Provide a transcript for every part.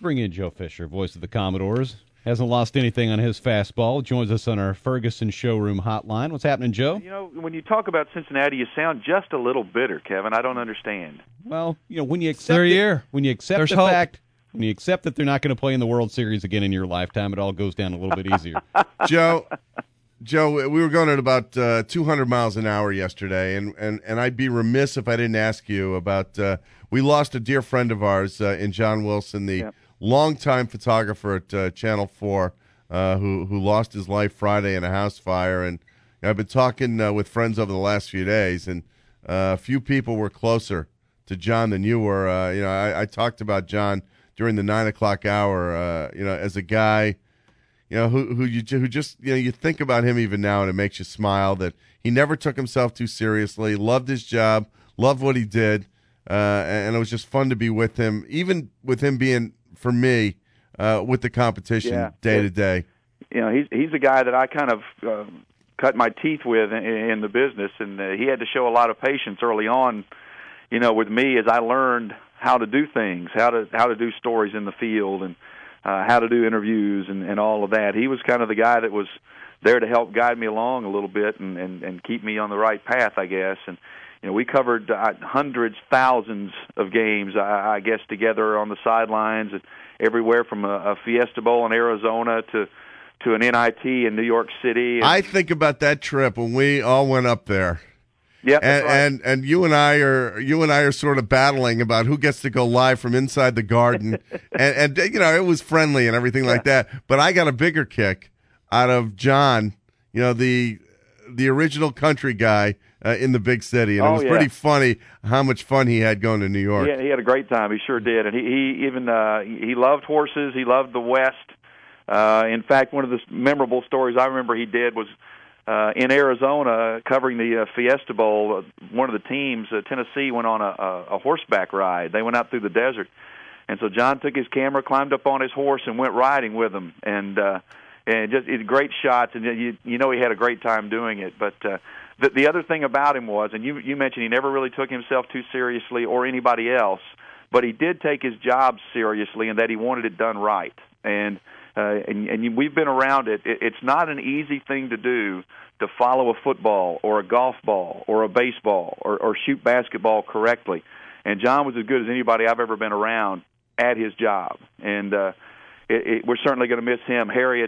bring in Joe Fisher, voice of the Commodores. Hasn't lost anything on his fastball. Joins us on our Ferguson Showroom hotline. What's happening, Joe? You know, when you talk about Cincinnati, you sound just a little bitter, Kevin. I don't understand. Well, when you accept when you accept There's the hope. fact, when you accept that they're not going to play in the World Series again in your lifetime, it all goes down a little bit easier. Joe, we were going at about 200 miles an hour yesterday, and I'd be remiss if I didn't ask you about we lost a dear friend of ours in John Wilson, the longtime photographer at Channel 4, who lost his life Friday in a house fire. And I've been talking with friends over the last few days, and a few people were closer to John than you were. I talked about John during the 9 o'clock hour, as a guy, who just, you think about him even now and it makes you smile, that he never took himself too seriously, loved his job, loved what he did, and it was just fun to be with him, even with him being, for me, with the competition day to day. He's a guy that I kind of cut my teeth with in the business, and he had to show a lot of patience early on, with me as I learned how to do things, how to do stories in the field, and how to do interviews and all of that. He was kind of the guy that was there to help guide me along a little bit and keep me on the right path, I guess. And we covered hundreds, thousands of games, I guess, together on the sidelines, and everywhere from a Fiesta Bowl in Arizona to an NIT in New York City. I think about that trip when we all went up there. Yeah, right. and you and I are sort of battling about who gets to go live from inside the Garden, and it was friendly and everything like that. But I got a bigger kick out of John, the original country guy in the big city, and it was pretty funny how much fun he had going to New York. Yeah, he had a great time. He sure did, and he even he loved horses. He loved the West. In fact, one of the memorable stories I remember he did was in Arizona covering the Fiesta Bowl. One of the teams, Tennessee, went on a horseback ride. They went out through the desert, and so John took his camera, climbed up on his horse, and went riding with them. And just great shots, and he had a great time doing it. But the other thing about him was, and you mentioned he never really took himself too seriously or anybody else, but he did take his job seriously, and that he wanted it done right. And we've been around it. It's not an easy thing to do to follow a football or a golf ball or a baseball or shoot basketball correctly. And John was as good as anybody I've ever been around at his job. And we're certainly going to miss him. Harriet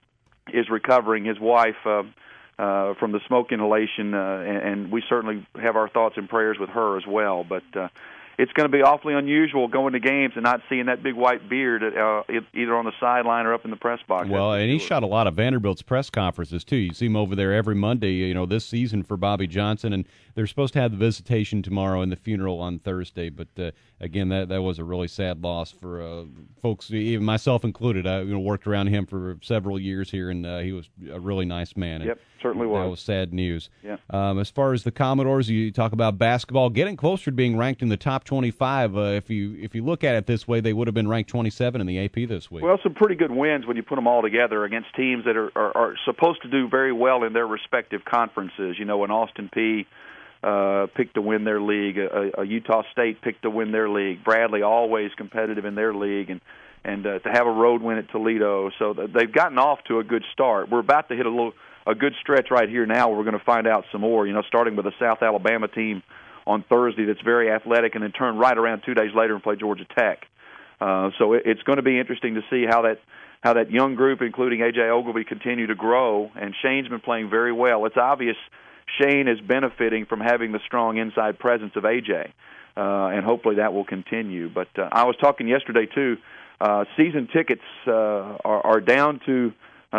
is recovering, his wife, from the smoke inhalation, and we certainly have our thoughts and prayers with her as well. But it's going to be awfully unusual going to games and not seeing that big white beard either on the sideline or up in the press box. Well, and he shot a lot of Vanderbilt's press conferences, too. You see him over there every Monday, this season for Bobby Johnson, and they're supposed to have the visitation tomorrow and the funeral on Thursday. But, again, that was a really sad loss for folks, even myself included. I worked around him for several years here, and he was a really nice man. Yep, certainly was. That was sad news. Yeah. As far as the Commodores, you talk about basketball, getting closer to being ranked in the top 25. If you look at it this way, they would have been ranked 27 in the AP this week. Well, some pretty good wins when you put them all together against teams that are supposed to do very well in their respective conferences. An Austin Peay picked to win their league, a Utah State picked to win their league, Bradley always competitive in their league, and to have a road win at Toledo. So they've gotten off to a good start. We're about to hit a good stretch right here now where we're going to find out some more, starting with a South Alabama team on Thursday that's very athletic, and then turn right around 2 days later and play Georgia Tech. So it's going to be interesting to see how that young group, including A.J. Ogilvy, continue to grow, and Shane's been playing very well. It's obvious Shane is benefiting from having the strong inside presence of A.J., and hopefully that will continue. But I was talking yesterday, too, season tickets are down to,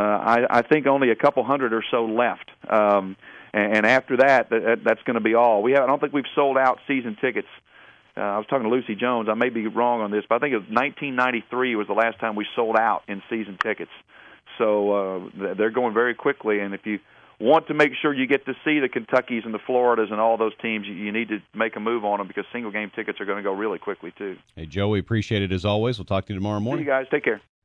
I think, only a couple hundred or so left. And after that's going to be all. I don't think we've sold out season tickets. I was talking to Lucy Jones. I may be wrong on this, but I think it was 1993 was the last time we sold out in season tickets. So they're going very quickly, and if you want to make sure you get to see the Kentuckys and the Floridas and all those teams, you need to make a move on them because single-game tickets are going to go really quickly, too. Hey, Joe, we appreciate it as always. We'll talk to you tomorrow morning. See you guys. Take care.